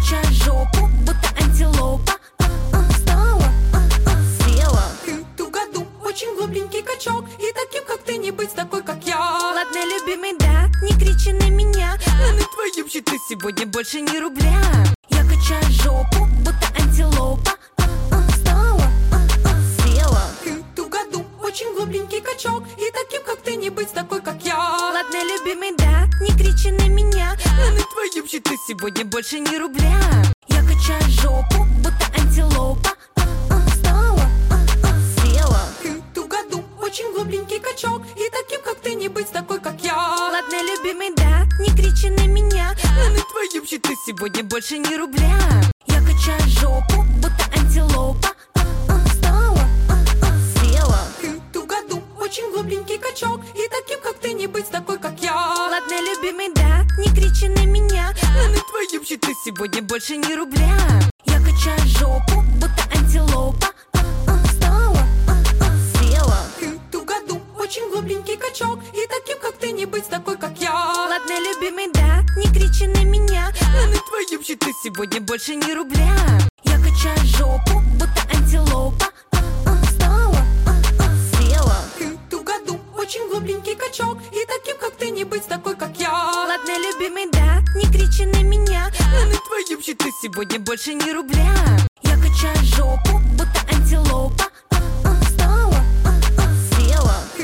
качаю жопу, будто антилопа. Снова села. Ты в ту году очень глупенький качок, и таким, как ты, не быть такой, как я. Ладно, любимый, да, не кричи на меня. Но на твоем счету сегодня больше ни рубля. Я качаю жопу, будто антилопа. Снова села. Ты в ту году очень глупенький качок, и таким, как ты, не быть такой, как я. Ладно, любимый, да, не кричи на меня. Но на твоем счету сегодня больше ни рубля. Я качаю жопу, будто антилопа. Снова села. Ты в ту году очень глупенький качок, и таким, как ты, не быть такой, как я. Ладно, любимый, да, не кричи на меня. Но на твоем счету сегодня больше ни рубля. Я качаю жопу, будто антилопа. Снова села. Ты в ту году очень глупенький качок, и таким, как ты, не быть такой, как я. Ладно, любимый, да, не кричи на меня. Но на твоем счету сегодня больше ни рубля. Я качаю жопу, будто антилопа. Снова села. Ты в ту году очень глупенький качок, и таким, как ты, не быть такой, как я. Ладно, любимый, да, не кричи на меня. Но на твоем счету сегодня больше ни рубля. Я качаю жопу, будто антилопа. Снова села. Ты в ту году очень глупенький качок, и таким, как ты, не быть такой, как я. Ладно, любимый, да, не кричи на меня. Но на твоем счету сегодня больше ни рубля. Я качаю жопу, будто антилопа.